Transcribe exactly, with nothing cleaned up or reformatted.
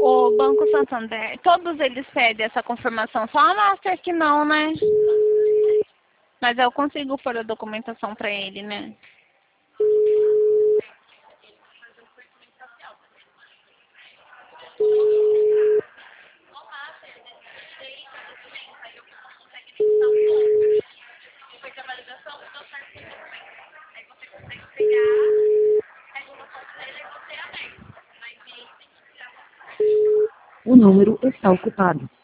O Banco Santander, todos eles pedem essa confirmação, só a Master que não, né? Mas eu consigo pôr a documentação para ele, né? O número está ocupado.